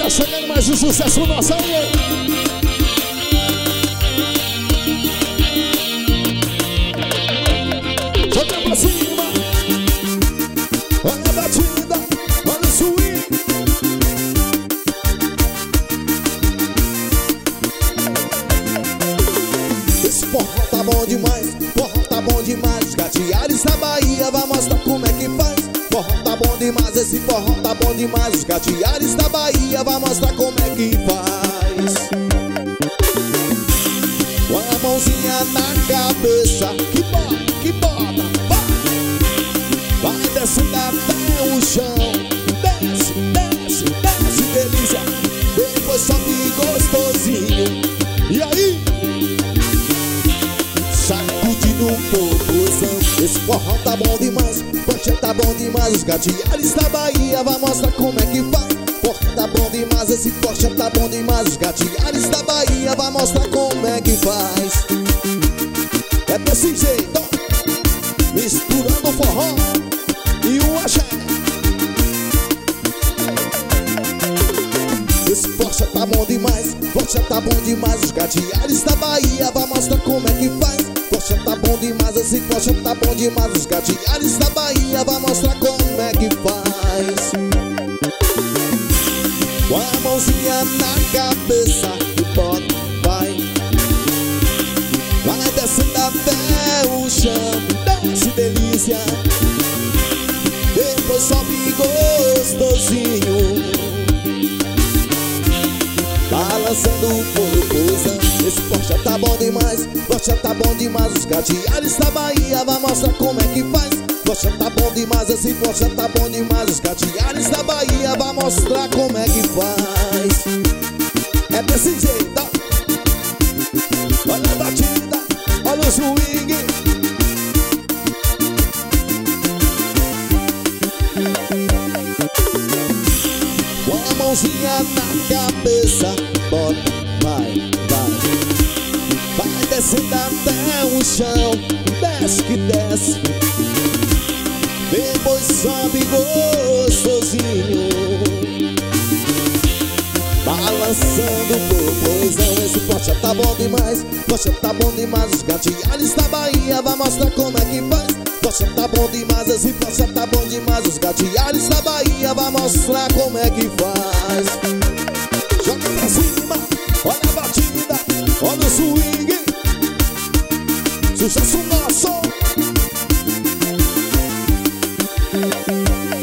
chegando mais um sucesso nosso aí. Joga pra cima. Olha a batida, olha o swing. Esse forró tá bom demais, forró tá bom demais. Os Gatiares da Bahia vai mostrar como é que faz. Forró tá bom demais, esse forró tá bom demais. Os Gatiares da Bahia vai mostrar como é que faz. Com a mãozinha na cabeça, que bota, vai descendo até o chão. Desce, desce, desce, delícia. Depois sobe gostosinho. E aí? Sacudindo um popozão. Esse forró tá bom demais, poxa tá bom demais. Os Gatiares da Bahia vai mostrar como é que faz. Forró tá bom demais, esse poxa tá bom demais. Os Gatiares da Bahia vai mostrar como é que faz. É desse jeito, ó, misturando o forró e o axé. Esse poxa tá bom demais, poxa tá bom demais. Os Gatiares da Bahia vai mostrar como é que faz. Poxa tá bom demais, esse poxa tá bom demais. Os Gatiares da Bahia vai mostrar como é que faz. Com a mãozinha na cabeça, que bota, vai descendo até o chão. Desce, delícia. Depois sobe gostosinho, balançando o popozão. Esse poxa tá bom demais, poxa tá bom demais. Os Gatiares da Bahia vai mostrar como é que faz. Poxa tá bom demais, esse poxa tá bom demais. Os Gatiares da Bahia vai mostrar como é que faz. É desse jeito, ó. Olha a batida, olha o swing. Com a mãozinha na cabeça, bota, vai descendo até o chão. Desce que desce. Depois sobe gostosinho, balançando o popozão. Esse poxa tá bom demais, poxa tá bom demais. Os Gatiares da Bahia vai mostrar como é que faz. Poxa tá bom demais, esse poxa tá bom demais. Os Gatiares da Bahia vai mostrar como é que faz. Joga pra cima, olha a batida, olha o swing. Sucesso nosso.